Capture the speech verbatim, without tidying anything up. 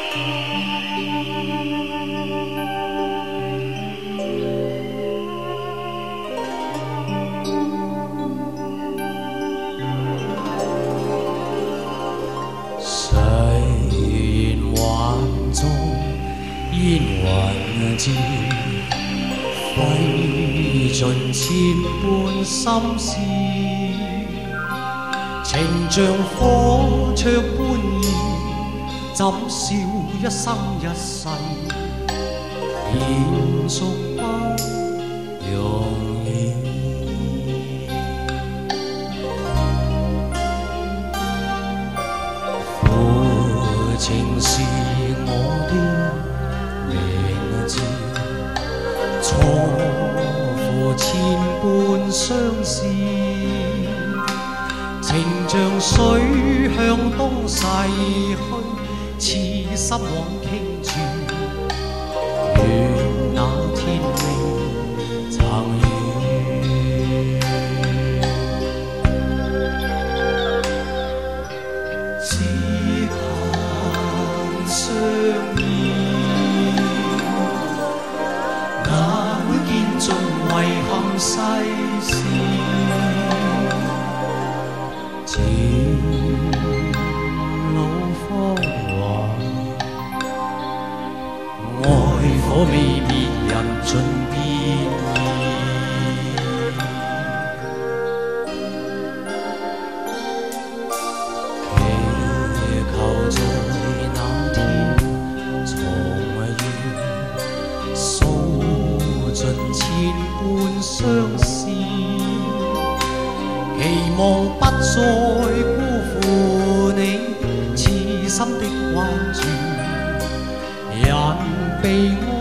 烟云渐挥尽千般心事，情像火灼般热，怎笑一生一世，延续不容易。父情是我的名字，错付千般相思，情像水向东逝去，痴心枉倾注，愿那天未曾遇。只恨相依，哪會見盡遺憾世事？漸老芳華，愛火未滅，人盡變異。祈求在那天重遇，數盡千般相思，期望不再辜負你痴心的關注，人被愛